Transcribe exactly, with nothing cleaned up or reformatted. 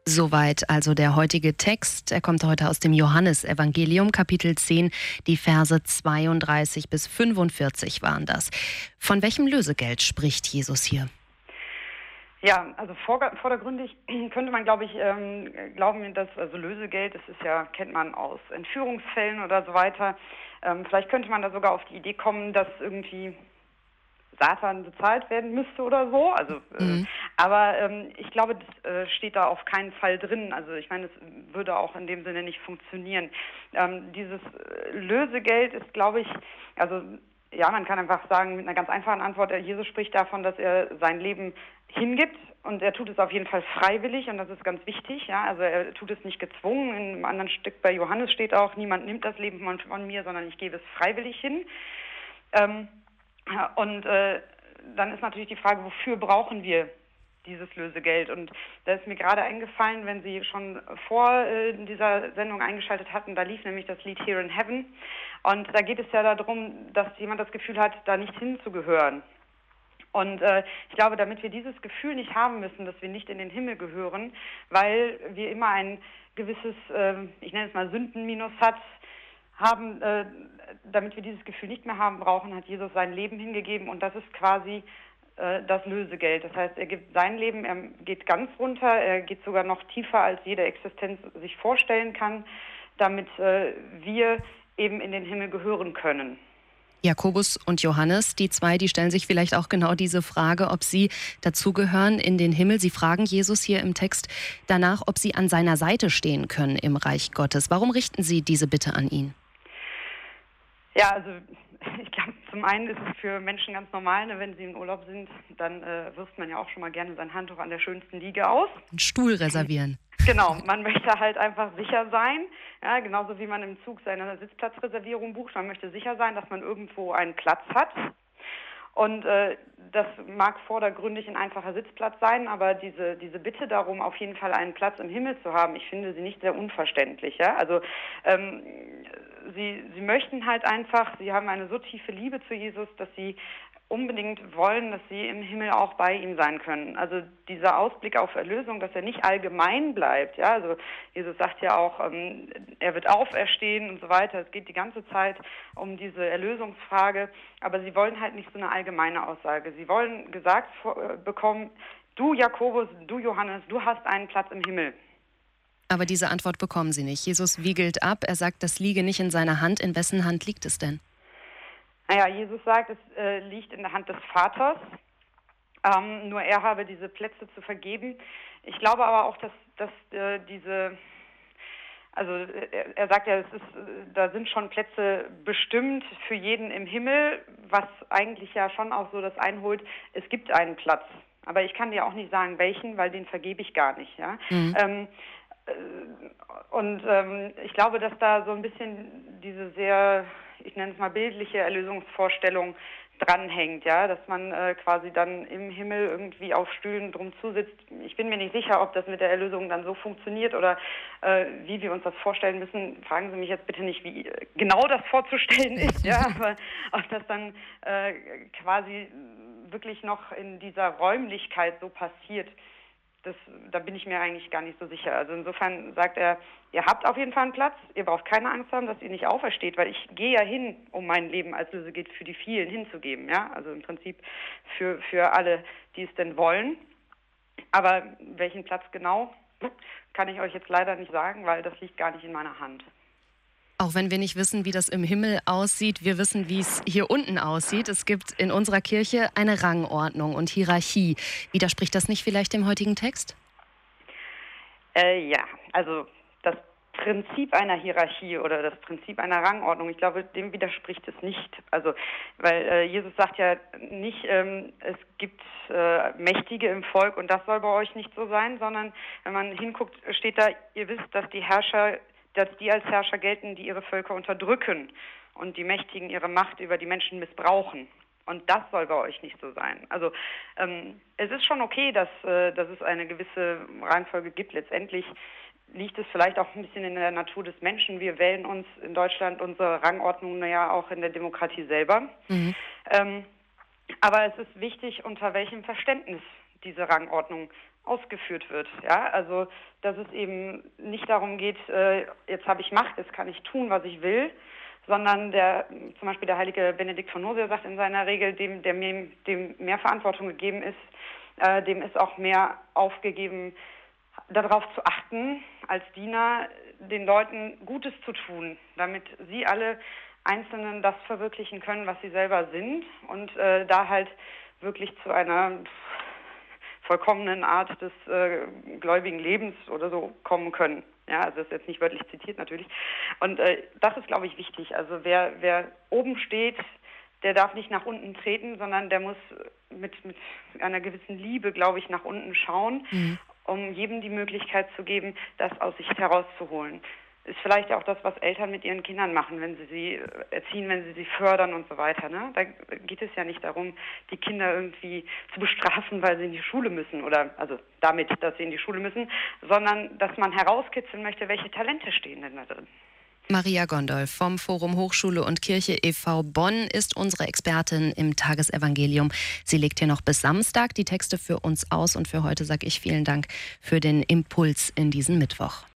Soweit also der heutige Text. Er kommt heute aus dem Johannesevangelium, Kapitel zehn, die Verse zweiunddreißig bis fünfundvierzig waren das. Von welchem Lösegeld spricht Jesus hier? Ja, also vordergründig könnte man, glaube ich, ähm, glauben, dass also Lösegeld, das ist ja, kennt man aus Entführungsfällen oder so weiter. Ähm, vielleicht könnte man da sogar auf die Idee kommen, dass irgendwie Satan bezahlt werden müsste oder so. Also, Mhm. äh, aber ähm, ich glaube, das äh, steht da auf keinen Fall drin. Also ich meine, es würde auch in dem Sinne nicht funktionieren. Ähm, dieses äh, Lösegeld ist, glaube ich, also ja, man kann einfach sagen, mit einer ganz einfachen Antwort, äh, Jesus spricht davon, dass er sein Leben hingibt und er tut es auf jeden Fall freiwillig und das ist ganz wichtig. Ja, also er tut es nicht gezwungen. In einem anderen Stück bei Johannes steht auch, niemand nimmt das Leben von, von mir, sondern ich gebe es freiwillig hin. Ähm, Und äh, dann ist natürlich die Frage, wofür brauchen wir dieses Lösegeld? Und da ist mir gerade eingefallen, wenn Sie schon vor äh, dieser Sendung eingeschaltet hatten, da lief nämlich das Lied Here in Heaven. Und da geht es ja darum, dass jemand das Gefühl hat, da nicht hinzugehören. Und äh, ich glaube, damit wir dieses Gefühl nicht haben müssen, dass wir nicht in den Himmel gehören, weil wir immer ein gewisses, äh, ich nenne es mal Sündenminus hat, haben, äh, damit wir dieses Gefühl nicht mehr haben brauchen, hat Jesus sein Leben hingegeben und das ist quasi äh, das Lösegeld. Das heißt, er gibt sein Leben, er geht ganz runter, er geht sogar noch tiefer, als jede Existenz sich vorstellen kann, damit äh, wir eben in den Himmel gehören können. Jakobus und Johannes, die zwei, die stellen sich vielleicht auch genau diese Frage, ob sie dazugehören in den Himmel. Sie fragen Jesus hier im Text danach, ob sie an seiner Seite stehen können im Reich Gottes. Warum richten Sie diese Bitte an ihn? Ja, also ich glaube, zum einen ist es für Menschen ganz normal, ne, wenn sie im Urlaub sind, dann äh, wirft man ja auch schon mal gerne sein Handtuch an der schönsten Liege aus. Einen Stuhl reservieren. Genau, man möchte halt einfach sicher sein, ja, genauso wie man im Zug seine Sitzplatzreservierung bucht. Man möchte sicher sein, dass man irgendwo einen Platz hat. Und äh, das mag vordergründig ein einfacher Sitzplatz sein, aber diese diese Bitte darum, auf jeden Fall einen Platz im Himmel zu haben, ich finde sie nicht sehr unverständlich. Ja? Also ähm, sie sie möchten halt einfach, sie haben eine so tiefe Liebe zu Jesus, dass sie unbedingt wollen, dass sie im Himmel auch bei ihm sein können. Also dieser Ausblick auf Erlösung, dass er nicht allgemein bleibt. Ja, also Jesus sagt ja auch, ähm, er wird auferstehen und so weiter. Es geht die ganze Zeit um diese Erlösungsfrage, aber sie wollen halt nicht so eine allgemeine Aussage. Sie wollen gesagt äh, bekommen, du Jakobus, du Johannes, du hast einen Platz im Himmel. Aber diese Antwort bekommen sie nicht. Jesus wiegelt ab, er sagt, das liege nicht in seiner Hand. In wessen Hand liegt es denn? Naja, Jesus sagt, es äh, liegt in der Hand des Vaters, ähm, nur er habe diese Plätze zu vergeben. Ich glaube aber auch, dass, dass äh, diese, also er, er sagt ja, es ist, da sind schon Plätze bestimmt für jeden im Himmel, was eigentlich ja schon auch so das einholt, es gibt einen Platz. Aber ich kann dir auch nicht sagen, welchen, weil den vergebe ich gar nicht. Ja. Mhm. Ähm, Und ähm, ich glaube, dass da so ein bisschen diese sehr, ich nenne es mal bildliche Erlösungsvorstellung dranhängt, ja, dass man äh, quasi dann im Himmel irgendwie auf Stühlen drum zusitzt. Ich bin mir nicht sicher, ob das mit der Erlösung dann so funktioniert oder äh, wie wir uns das vorstellen müssen. Fragen Sie mich jetzt bitte nicht, wie genau das vorzustellen ist, ja, aber ob das dann äh, quasi wirklich noch in dieser Räumlichkeit so passiert. Das, da bin ich mir eigentlich gar nicht so sicher. Also insofern sagt er, ihr habt auf jeden Fall einen Platz, ihr braucht keine Angst haben, dass ihr nicht aufersteht, weil ich gehe ja hin, um mein Leben als Lösegeld für die vielen hinzugeben, ja, also im Prinzip für, für alle, die es denn wollen. Aber welchen Platz genau, kann ich euch jetzt leider nicht sagen, weil das liegt gar nicht in meiner Hand. Auch wenn wir nicht wissen, wie das im Himmel aussieht, wir wissen, wie es hier unten aussieht. Es gibt in unserer Kirche eine Rangordnung und Hierarchie. Widerspricht das nicht vielleicht dem heutigen Text? Äh, ja, also das Prinzip einer Hierarchie oder das Prinzip einer Rangordnung, ich glaube, dem widerspricht es nicht. Also, weil äh, Jesus sagt ja nicht, ähm, es gibt äh, Mächtige im Volk und das soll bei euch nicht so sein, sondern wenn man hinguckt, steht da, ihr wisst, dass die Herrscher dass die als Herrscher gelten, die ihre Völker unterdrücken und die Mächtigen ihre Macht über die Menschen missbrauchen. Und das soll bei euch nicht so sein. Also ähm, es ist schon okay, dass, äh, dass es eine gewisse Reihenfolge gibt. Letztendlich liegt es vielleicht auch ein bisschen in der Natur des Menschen. Wir wählen uns in Deutschland unsere Rangordnung ja auch in der Demokratie selber. Mhm. Ähm, aber es ist wichtig, unter welchem Verständnis diese Rangordnung ausgeführt wird. Ja, also dass es eben nicht darum geht, äh, jetzt habe ich Macht, jetzt kann ich tun, was ich will, sondern der, zum Beispiel der heilige Benedikt von Nursia sagt in seiner Regel, dem, der mir, dem mehr Verantwortung gegeben ist, äh, dem ist auch mehr aufgegeben, darauf zu achten, als Diener den Leuten Gutes zu tun, damit sie alle Einzelnen das verwirklichen können, was sie selber sind und äh, da halt wirklich zu einer vollkommenen Art des äh, gläubigen Lebens oder so kommen können. Ja, also das ist jetzt nicht wörtlich zitiert natürlich. Und äh, das ist, glaube ich, wichtig. Also wer, wer oben steht, der darf nicht nach unten treten, sondern der muss mit, mit einer gewissen Liebe, glaube ich, nach unten schauen, mhm. um jedem die Möglichkeit zu geben, das aus sich herauszuholen. Ist vielleicht auch das, was Eltern mit ihren Kindern machen, wenn sie sie erziehen, wenn sie sie fördern und so weiter. Ne? Da geht es ja nicht darum, die Kinder irgendwie zu bestrafen, weil sie in die Schule müssen oder also damit, dass sie in die Schule müssen, sondern dass man herauskitzeln möchte, welche Talente stehen denn da drin. Maria Gondolf vom Forum Hochschule und Kirche e V Bonn ist unsere Expertin im Tagesevangelium. Sie legt hier noch bis Samstag die Texte für uns aus und für heute sage ich vielen Dank für den Impuls in diesen Mittwoch.